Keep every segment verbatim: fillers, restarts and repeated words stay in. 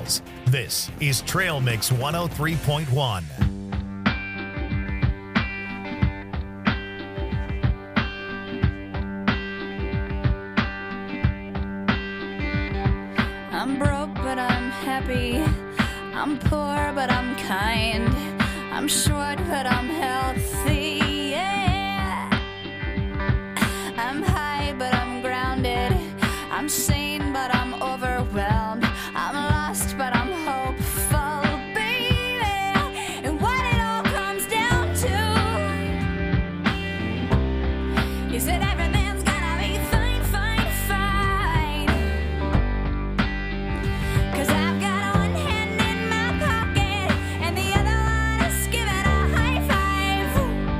trails. This is Trail Mix one oh three point one. I'm broke, but I'm happy. I'm poor, but I'm kind. I'm short, but I'm healthy. Yeah. I'm high, but I'm grounded. I'm sane, but I'm overwhelmed. I'm lost, but I'm hopeful, baby. And what it all comes down to is that everything's gonna be fine, fine, fine. 'Cause I've got one hand in my pocket and the other one is giving a high five.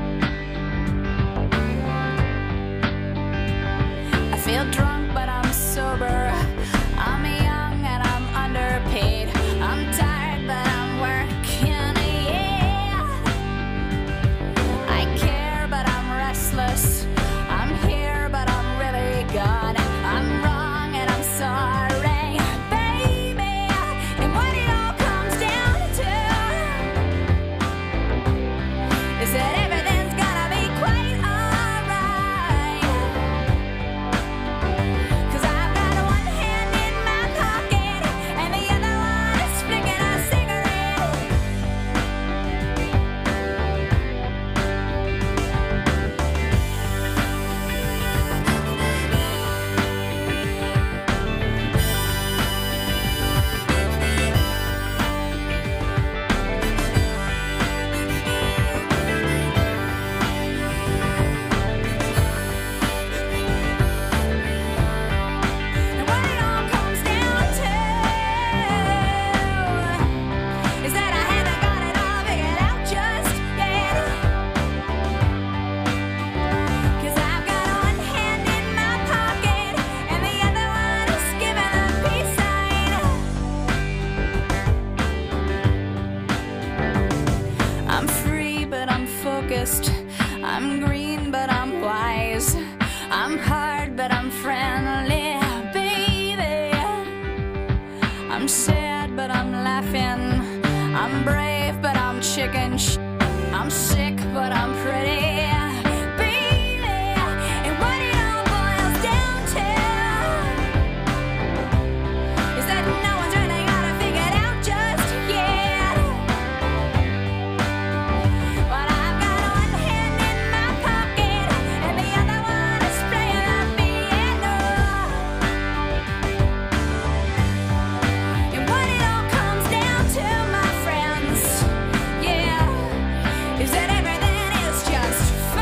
I feel drunk, but I'm sober. I'm young and I'm underpaid. I'm tired, but I'm working, yeah. I care, but I'm restless. I'm here, but I'm really gone. I'm wrong and I'm sorry, baby. And what it all comes down to is that everything's gonna be quite alright. 'Cause I've got one hand in my pocket and the other one is flicking a cigarette. And what it all comes down to is that I haven't got it all figured out just yet. 'Cause I've got one hand in my pocket and the other one is giving a peace sign. I'm free, but I'm focused. I'm green, but I'm wise. I'm hard, but I'm friendly, baby. I'm sad, but I'm laughing. I'm brave, but I'm chicken. Sh- I'm sick, but I'm pretty, baby. And what it all boils down to is that no one's really got it figured out just yet. But I've got one hand in my pocket and the other one is playing the piano. And what it all comes down to, my friends, yeah, is that everything is just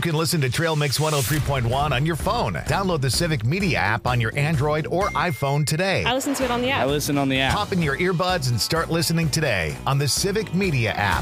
can listen to Trail Mix one oh three point one on your phone. Download the Civic Media app on your Android or iPhone today. I listen to it on the app. I listen on the app. Pop in your earbuds and start listening today on the Civic Media app.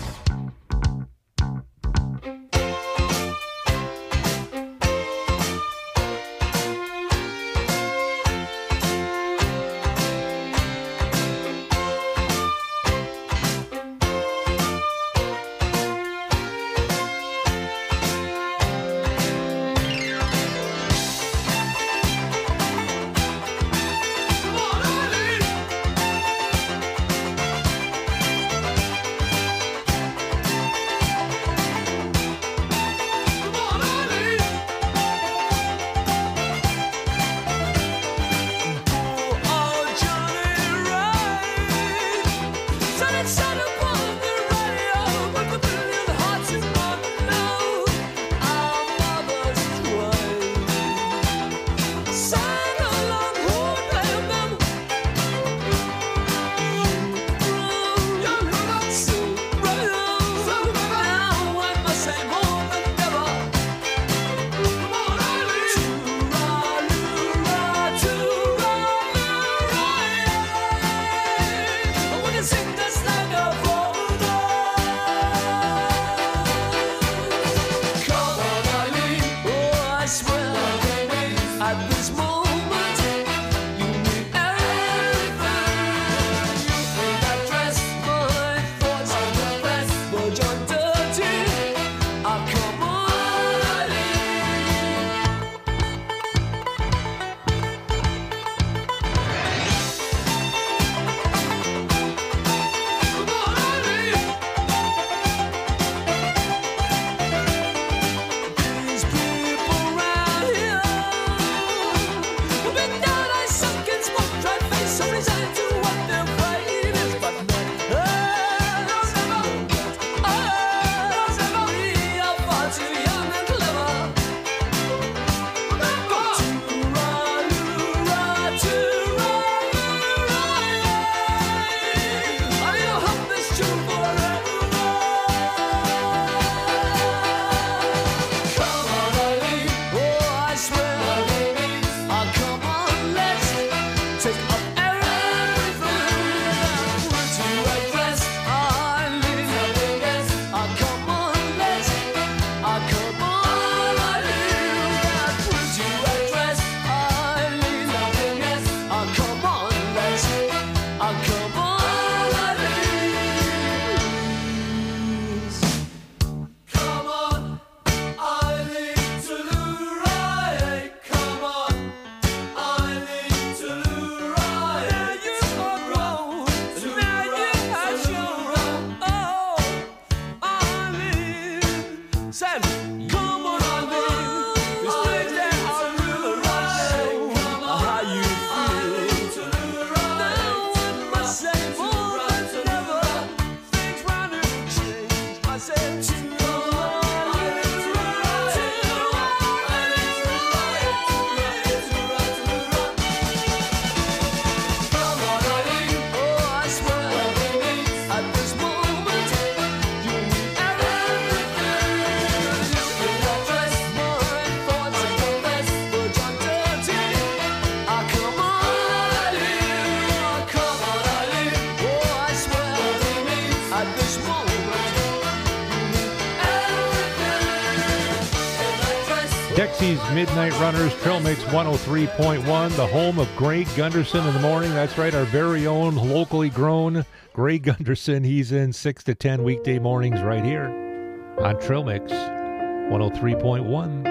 Dexy's Midnight Runners, Trail Mix one oh three point one, the home of Greg Gunderson in the morning. That's right, our very own locally grown Greg Gunderson. He's in six to ten weekday mornings right here on Trail Mix one oh three point one.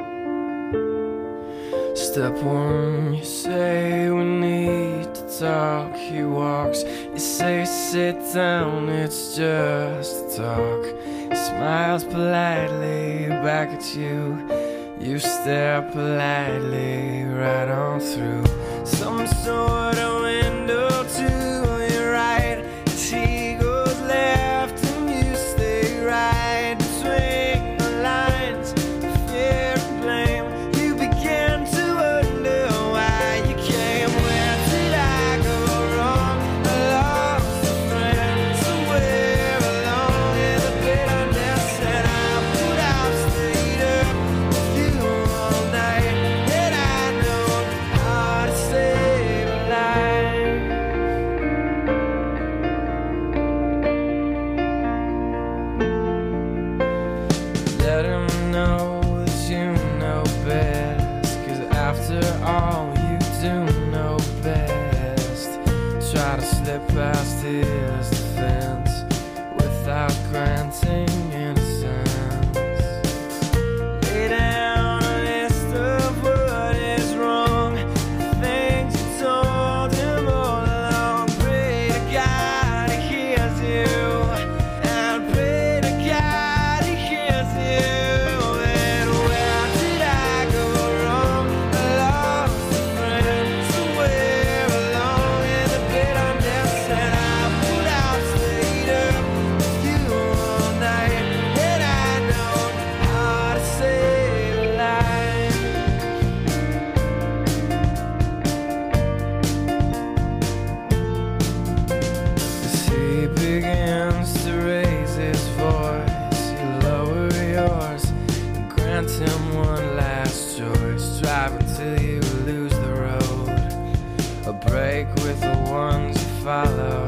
Step one, you say we need to talk. He walks, you say sit down, it's just talk. He smiles politely back at you. You stare politely right on through some sort of window to your right. As he goes left and you stay right between the lines of fear and blame. You begin to wonder why you came. Where did I go wrong? I lost a friend somewhere along in the bitterness, and I put out, stayed up try to slip past his defense without granting innocence. Lay down a list of what is wrong, the things you told him all along. Pray to God he hears you, and pray to God he hears you. And where did I go wrong? I lost a friend somewhere along in the bitterness, and I put out stayed up with you all night, and I know how to save a life. As he begins to raise his voice, you lower yours and grant him one last choice. Drive until you lose the road, a break with the ones you follow.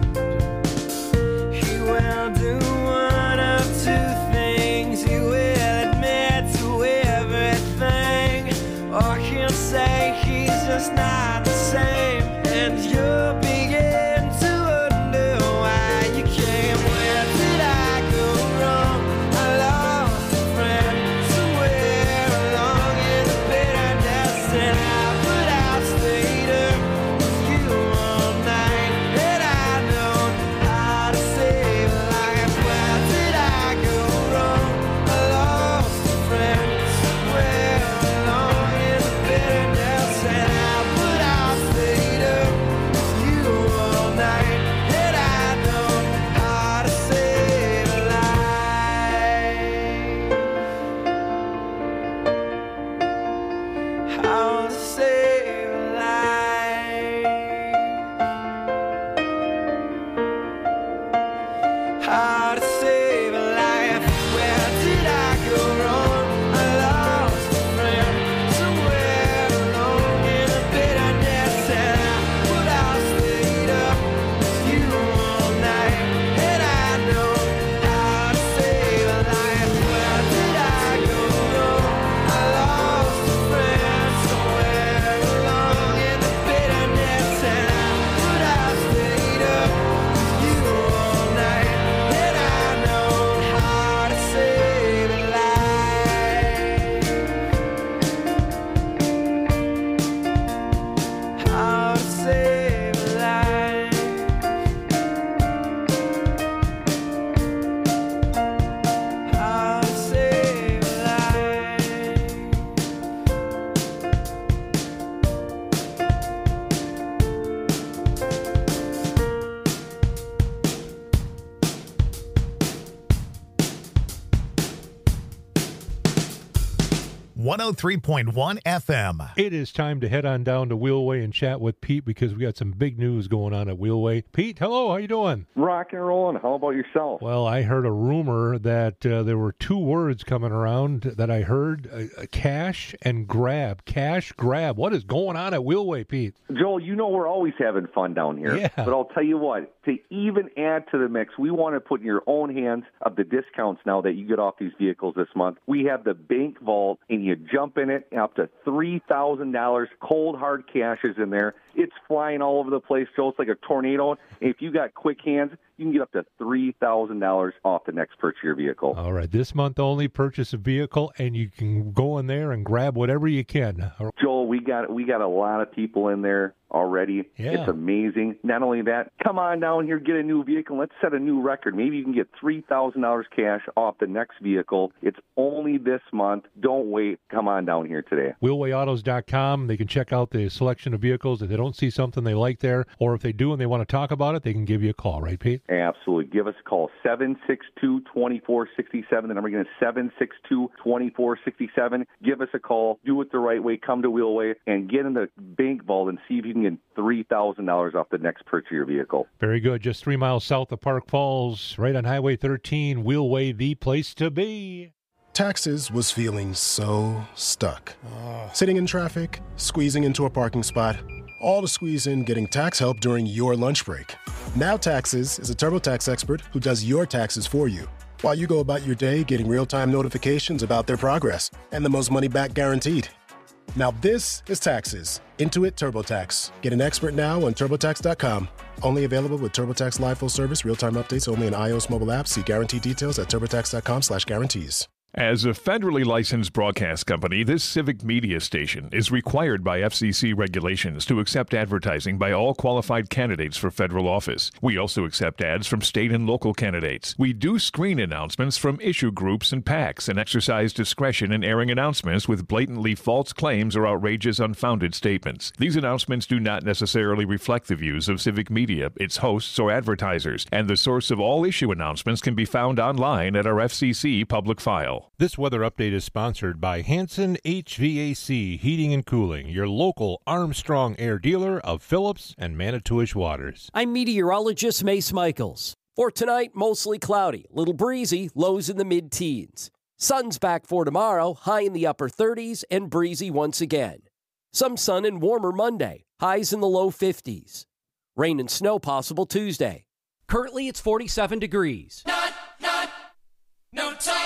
He will do one of two things. He will admit to everything, or he'll say he's just not the same, and you'll begin to wonder why you came. Where did I go wrong? I lost a friend somewhere along in the bitterness, and I put out stayed up with you all night, and I know how to save a life. Where did I go wrong? I lost a friend somewhere along in the bitterness, and I put out stayed up with you all night, and I know how to save a life. How to save a life. How to save a life. Where did I go wrong? I lost a friend somewhere along in the bitterness, and I put out stayed up with you all night, and I know how to save a life. Where did I go wrong? I lost a friend somewhere along in the bitterness, and I put out stayed up with you all night, and I know how to save a life. How to save a life. How to save a life. one oh three point one F M. It is time to head on down to Wheelway and chat with Pete because we got some big news going on at Wheelway. Pete, hello, how you doing? Rock and rolling. How about yourself? Well, I heard a rumor that uh, there were two words coming around that I heard, uh, cash and grab. Cash, grab. What is going on at Wheelway, Pete? Joel, you know we're always having fun down here. Yeah. But I'll tell you what, to even add to the mix, we want to put in your own hands of the discounts now that you get off these vehicles this month. We have the bank vault, and you jump in it, up to three thousand dollars cold, hard cash is in there. It's flying all over the place, Joel. It's like a tornado. And if you got quick hands, you can get up to three thousand dollars off the next purchase of your vehicle. All right, this month only, purchase a vehicle, and you can go in there and grab whatever you can. Joel, we got we got a lot of people in there already. Yeah. It's amazing. Not only that, come on down here, get a new vehicle. Let's set a new record. Maybe you can get three thousand dollars cash off the next vehicle. It's only this month. Don't wait. Come on down here today. wheelway autos dot com. They can check out the selection of vehicles. If they don't see something they like there, or if they do and they want to talk about it, they can give you a call, right, Pete? Absolutely. Give us a call, seven six two, two four six seven. The number again is seven six two, two four six seven. Give us a call. Do it the right way. Come to Wheelway and get in the bank vault and see if you can get three thousand dollars off the next purchase of your vehicle. Very good. Just three miles south of Park Falls, right on Highway thirteen. Wheelway, the place to be. Taxes was feeling so stuck. Sitting in traffic, squeezing into a parking spot, all to squeeze in getting tax help during your lunch break. Now Taxes is a TurboTax expert who does your taxes for you, while you go about your day getting real-time notifications about their progress and the most money back guaranteed. Now this is taxes. Intuit TurboTax. Get an expert now on TurboTax dot com. Only available with TurboTax Live Full Service, real-time updates only in iOS mobile apps. See guarantee details at TurboTax dot com slash guarantees. As a federally licensed broadcast company, this civic media station is required by F C C regulations to accept advertising by all qualified candidates for federal office. We also accept ads from state and local candidates. We do screen announcements from issue groups and PACs and exercise discretion in airing announcements with blatantly false claims or outrageous, unfounded statements. These announcements do not necessarily reflect the views of civic media, its hosts, or advertisers, and the source of all issue announcements can be found online at our F C C public file. This weather update is sponsored by Hanson H V A C Heating and Cooling, your local Armstrong Air dealer of Phillips and Manitowish Waters. I'm meteorologist Mace Michaels. For tonight, mostly cloudy, little breezy, lows in the mid-teens. Sun's back for tomorrow, high in the upper thirties and breezy once again. Some sun and warmer Monday, highs in the low fifties. Rain and snow possible Tuesday. Currently, it's forty-seven degrees. Not, not, no time.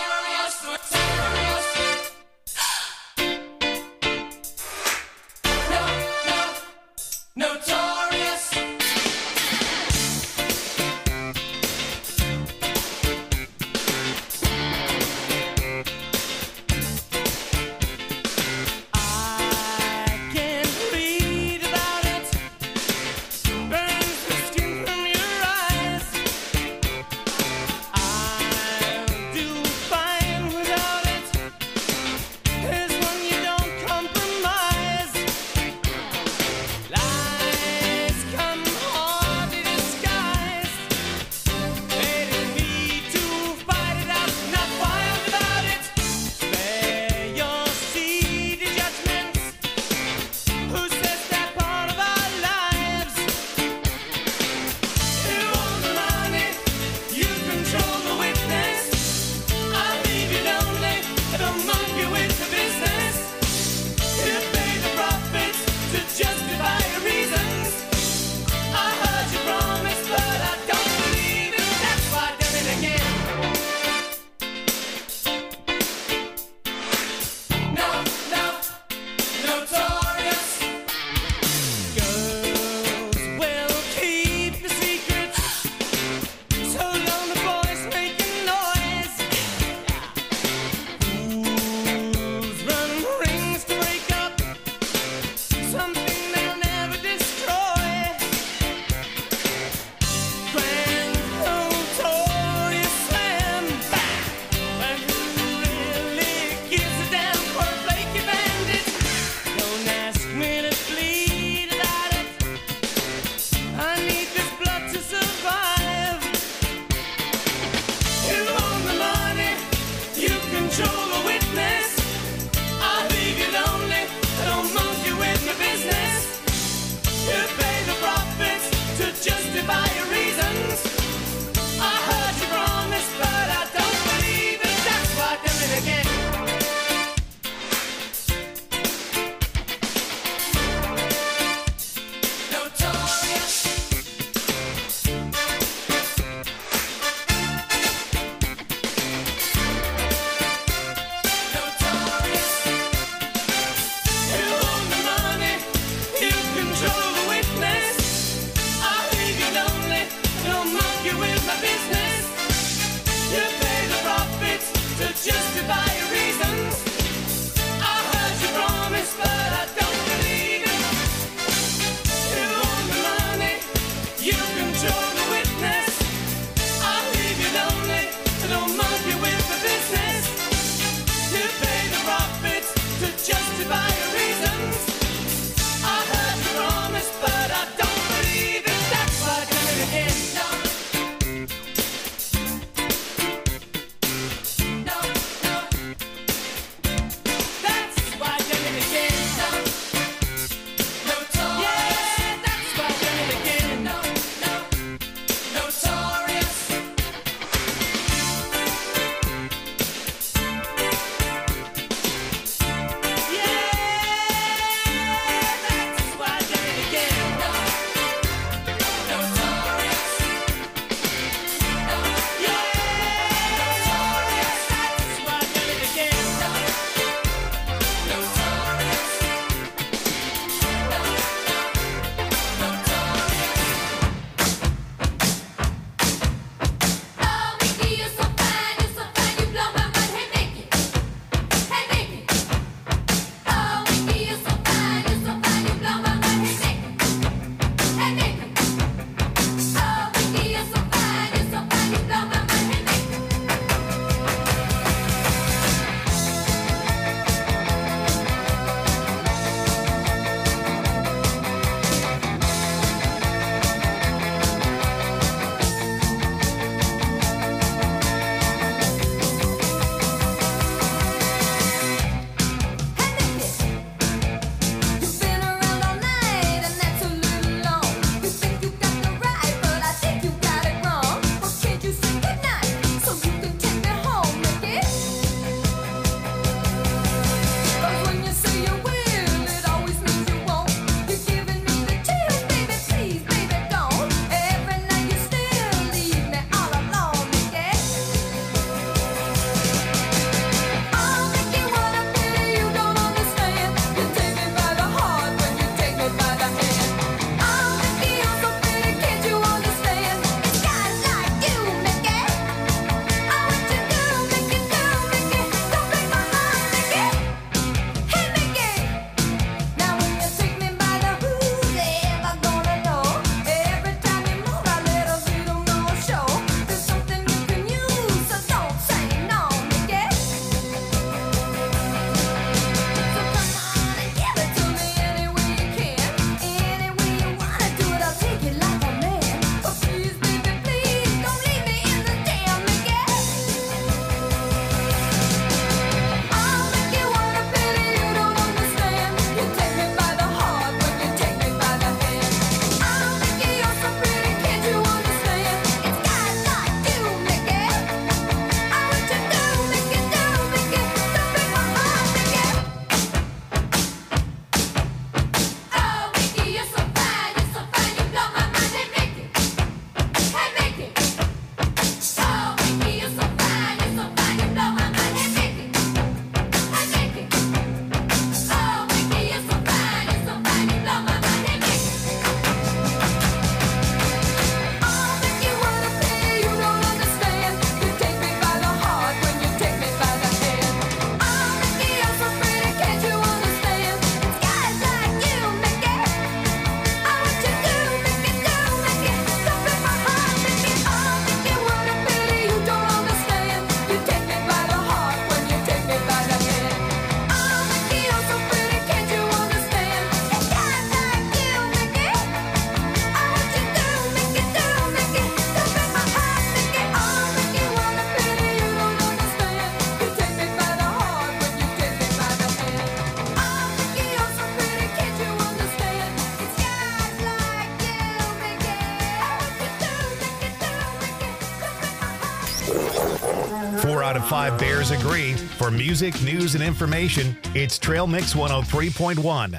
Four out of five Bears agree. For music, news, and information, it's Trail Mix one oh three point one.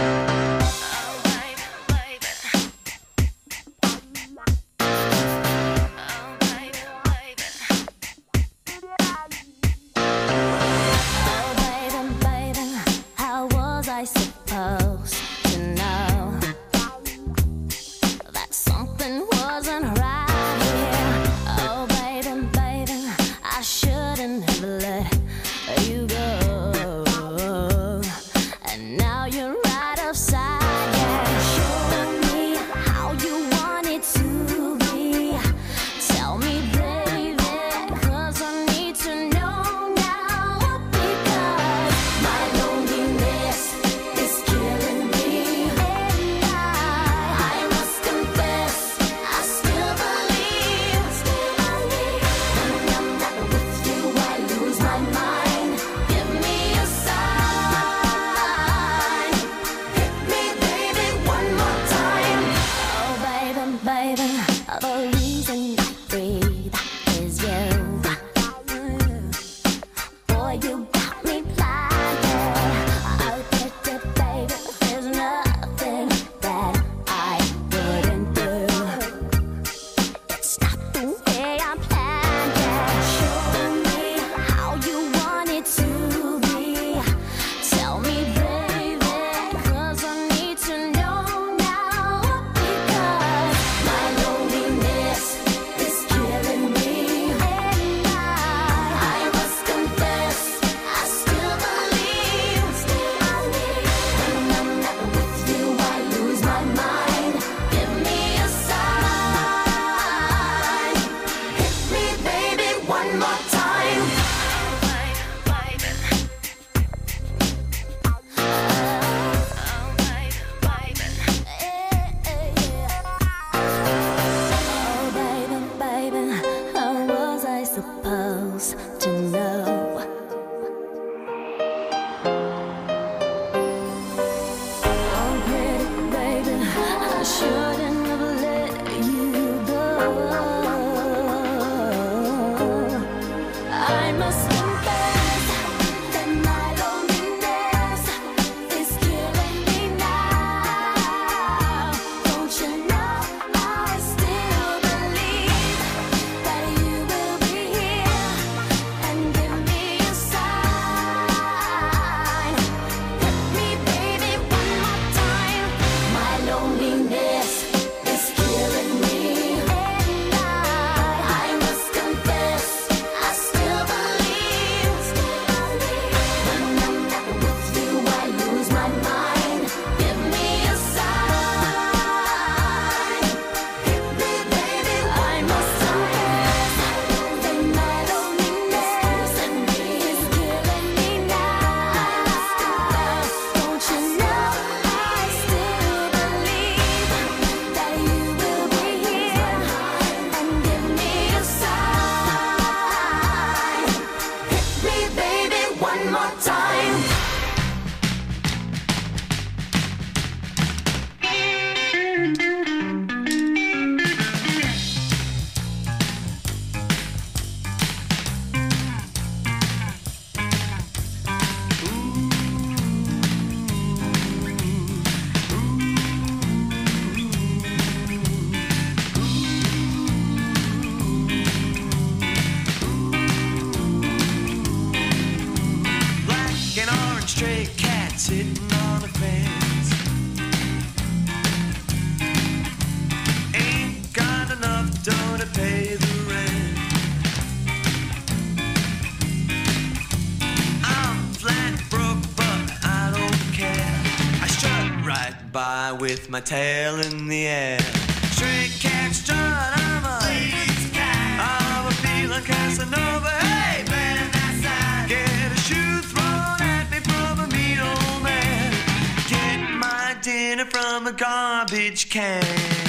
With my tail in the air, stray cat strut, I'm a ladies' cat. I'm a feeling Casanova. Hey man, that's that. Get a shoe thrown at me from a mean old man. Get my dinner from a garbage can.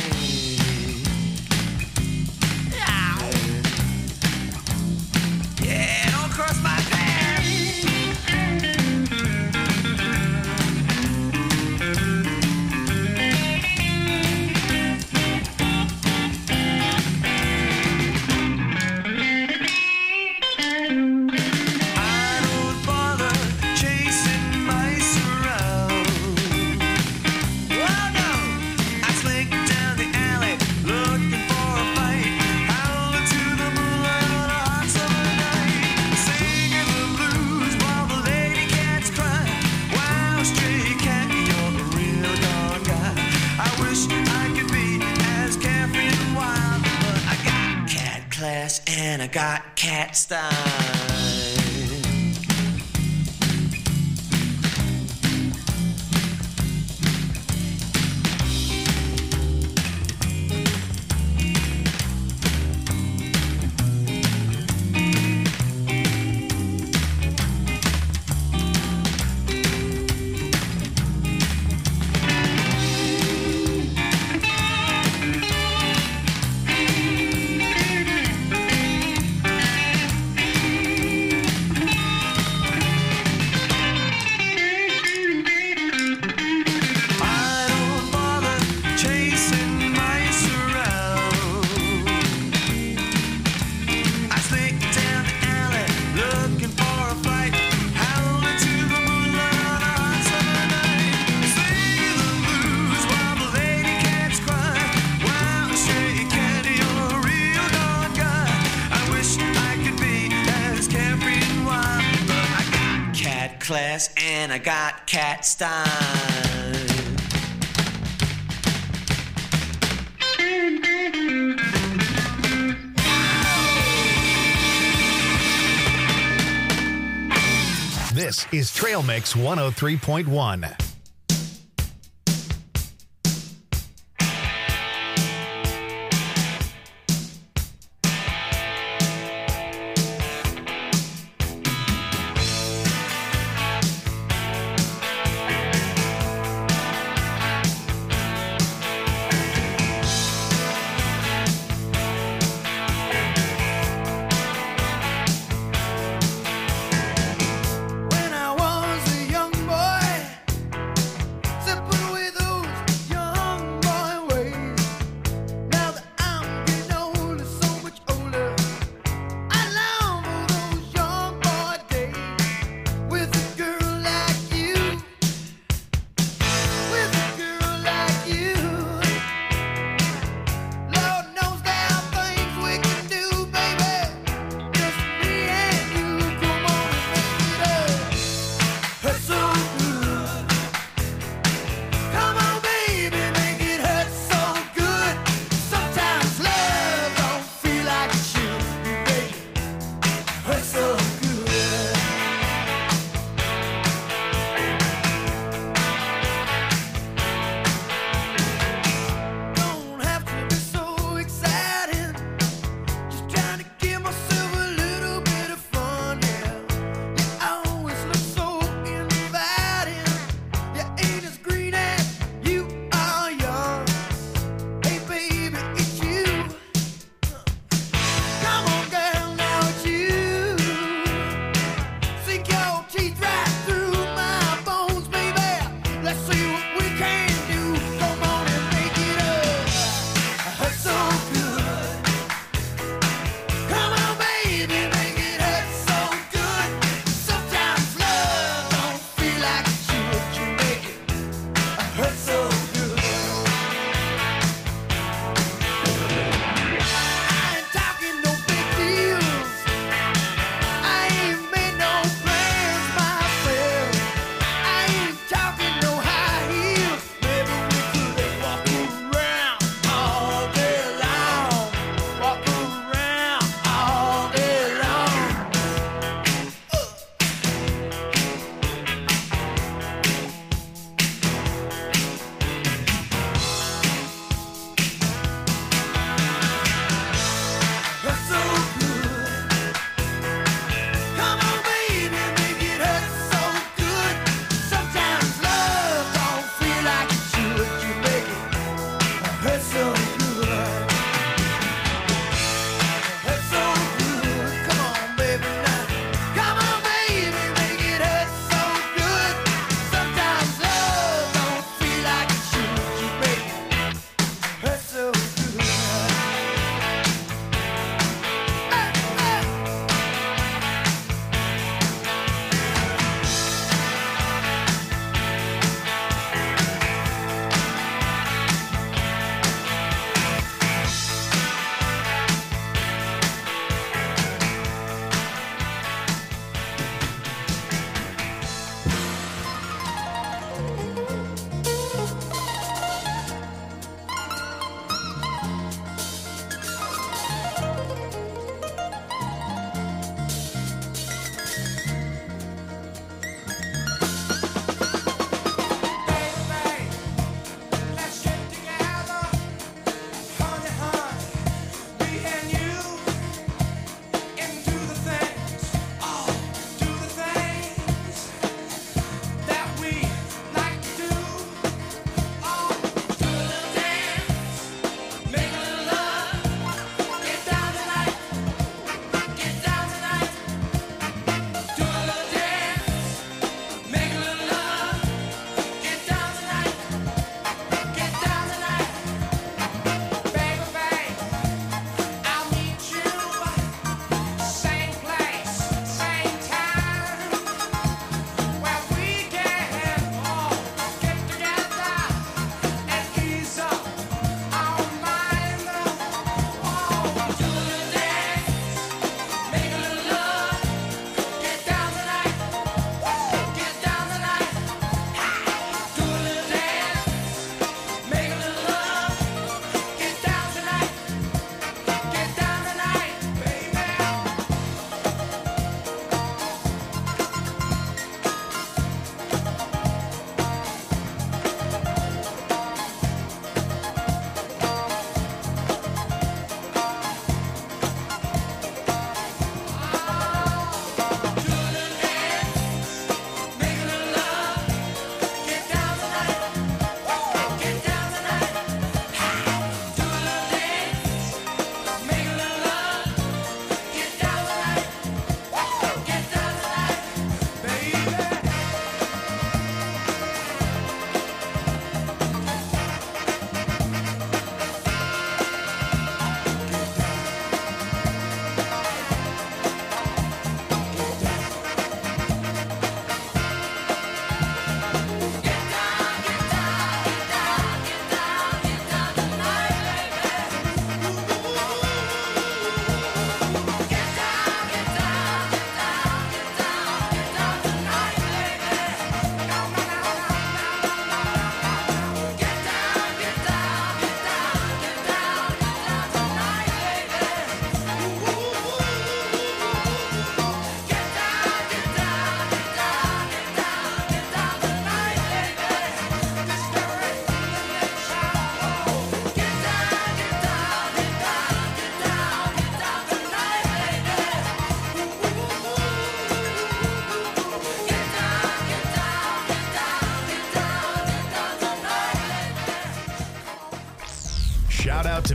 Yeah, don't cross my path. class and I got cat style. Class and I got cat style. This is Trail Mix one oh three point one. When I was a young boy,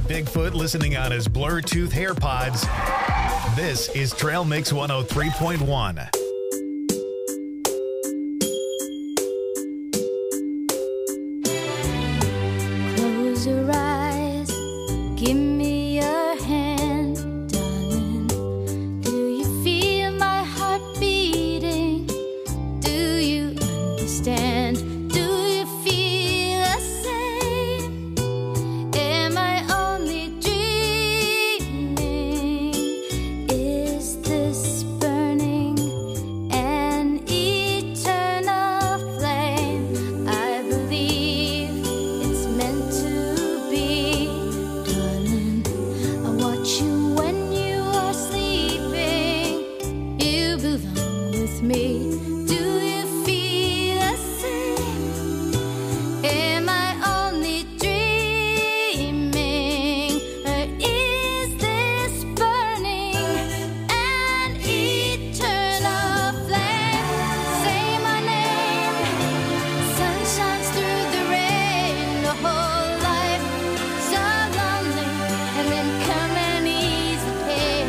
Bigfoot listening on his Bluetooth AirPods. This is Trail Mix one oh three point one. Close your eyes, give me your hand, darling. Do you feel my heart beating? Do you understand? Do you feel the same? Am I only dreaming? Is this burning an eternal flame? I believe it's meant to be, darling. I watch you when you are sleeping. You belong with me. Do you feel the same? Am I only dreaming? Or is this burning an eternal flame? Say my name. Sun shines through the rain. The whole life so lonely, and then come and ease the pain.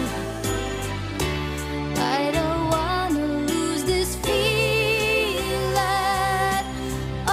I don't wanna lose this feeling. Oh.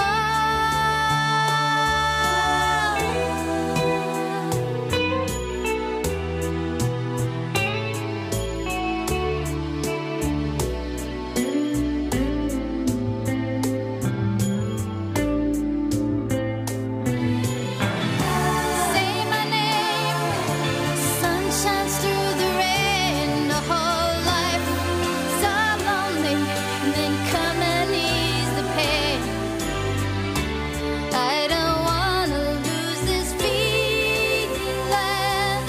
Say my name. Sun shines through the rain. The whole life so lonely, and then come and ease the pain. I don't wanna lose this feeling.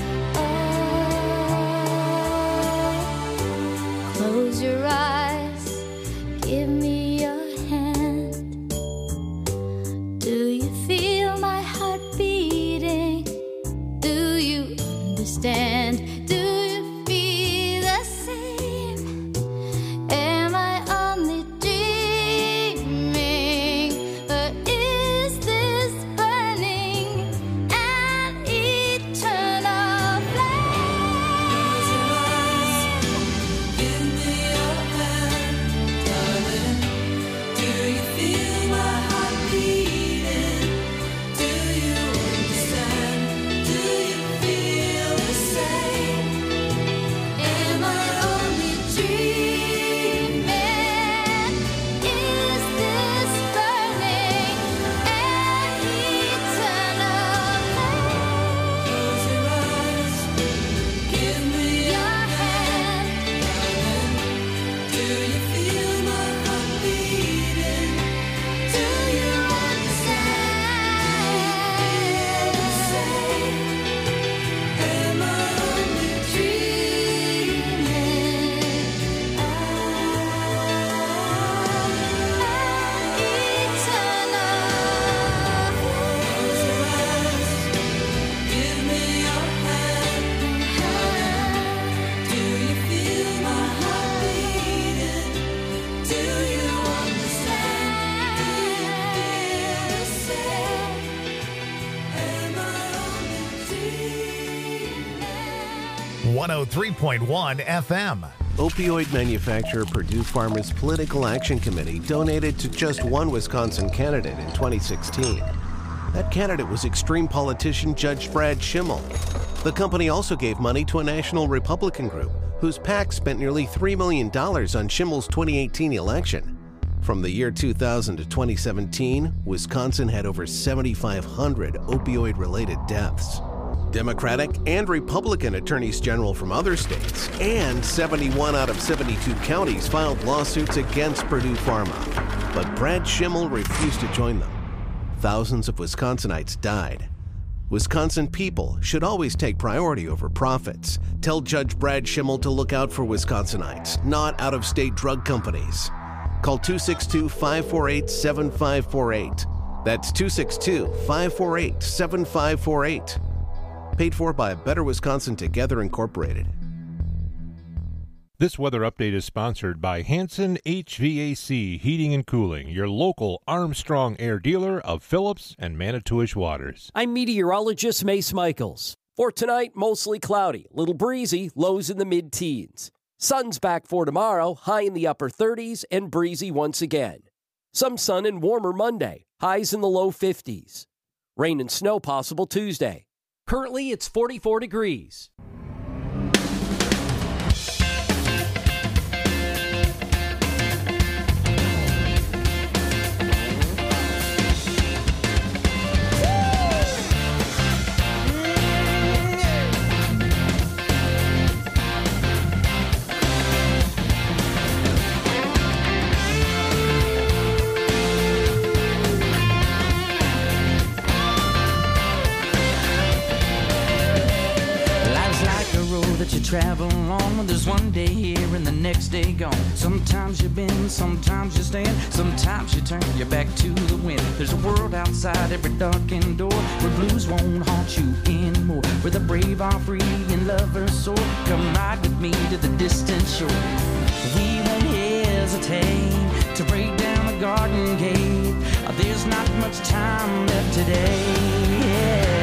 Oh. Close your eyes, give me your hand. Do you feel my heart beating? Do you understand? Do you feel the same? Am I only dreaming? Or is this burning an eternal flame? Give me your hand, darling. Do you feel my heart beating? Do you understand? Do you feel the same? Am I only dreaming? Is this burning an eternal flame? Close your eyes, give me your hand, darling. Do you feel my heart beating? Do you understand? The same. Am I only dreaming? Ah, eternal. Give me your hand. Do you feel my heart beating? Do you understand? Do you feel the same? Am I only dreaming? one oh three point one F M. Opioid manufacturer Purdue Pharma's Political Action Committee donated to just one Wisconsin candidate in twenty sixteen. That candidate was extreme politician Judge Brad Schimmel. The company also gave money to a national Republican group whose PAC spent nearly three million dollars on Schimmel's twenty eighteen election. From the year two thousand to twenty seventeen, Wisconsin had over seventy-five hundred opioid-related deaths. Democratic and Republican attorneys general from other states and seventy-one out of seventy-two counties filed lawsuits against Purdue Pharma. But Brad Schimmel refused to join them. Thousands of Wisconsinites died. Wisconsin people should always take priority over profits. Tell Judge Brad Schimmel to look out for Wisconsinites, not out-of-state drug companies. Call two six two, five four eight, seven five four eight. That's two six two, five four eight, seven five four eight. Paid for by Better Wisconsin Together Incorporated. This weather update is sponsored by Hanson H V A C Heating and Cooling, your local Armstrong Air dealer of Phillips and Manitowish waters. I'm meteorologist Mace Michaels. For tonight, mostly cloudy, little breezy, lows in the mid-teens. Sun's back for tomorrow, high in the upper thirties and breezy once again. Some sun and warmer Monday, highs in the low fifties. Rain and snow possible Tuesday. Currently, it's forty-four degrees. You travel on, there's one day here and the next day gone. Sometimes you bend, sometimes you stand, sometimes you turn your back to the wind. There's a world outside every darkened door where blues won't haunt you anymore, where the brave are free and lovers soar. Come ride with me to the distant shore. We won't hesitate to break down the garden gate. There's not much time left today.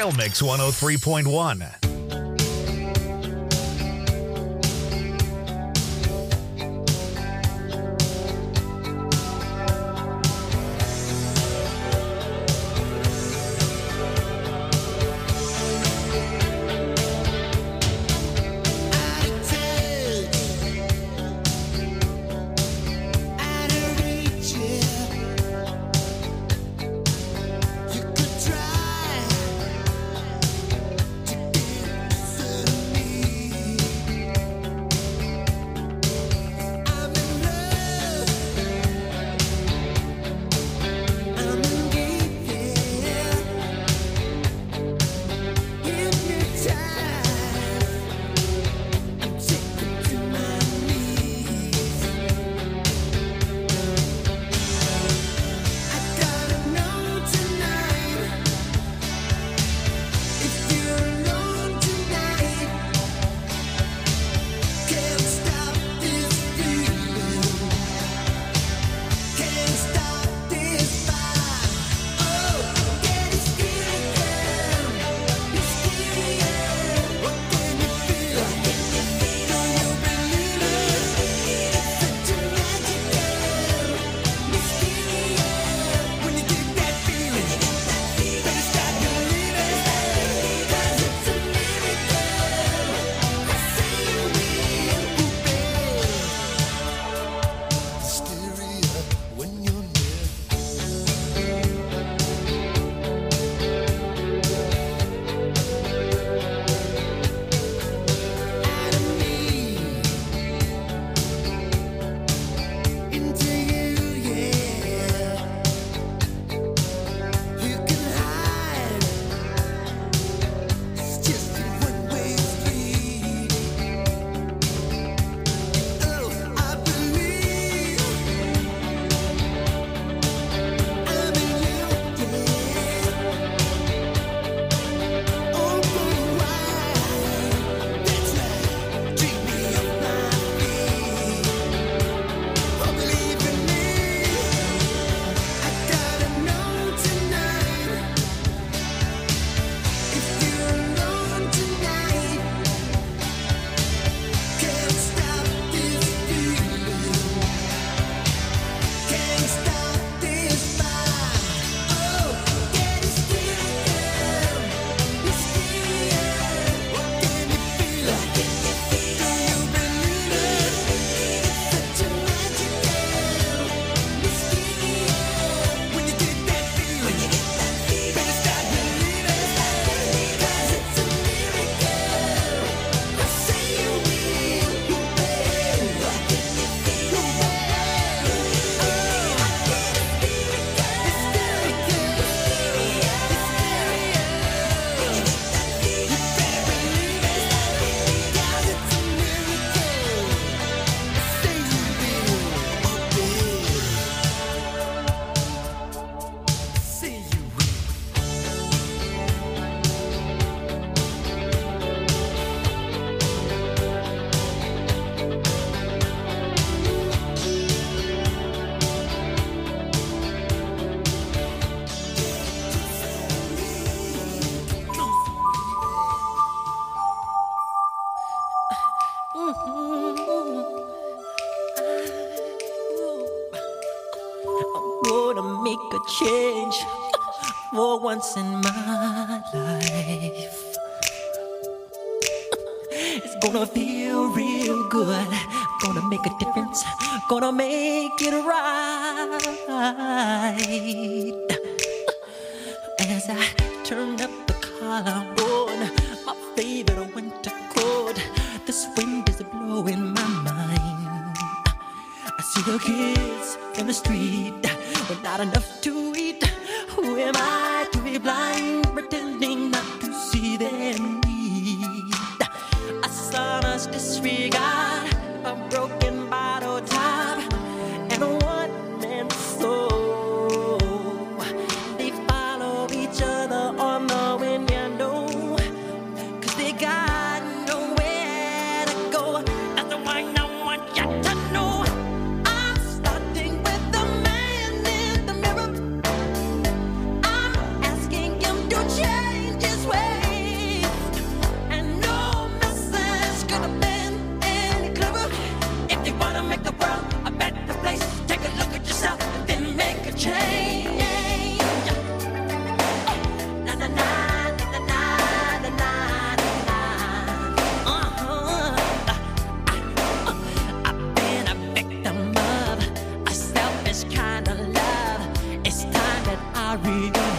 Trail Mix one oh three point one. gonna make a change for once in my life. It's gonna feel real good, gonna make a difference, gonna make it right. As I turn up the collar on my favorite winter coat, this wind is blowing my mind. I see the kids in the street with not enough to eat. Who am I to be blind, pretending not to see their need? A sonorous disregard, a broken bottle top, and a one-man soul. They follow each other on the wind, you know, 'cause they got nowhere to go. That's why I want you to know I'm starting with the man in the mirror. I'm asking him to change his way. I realize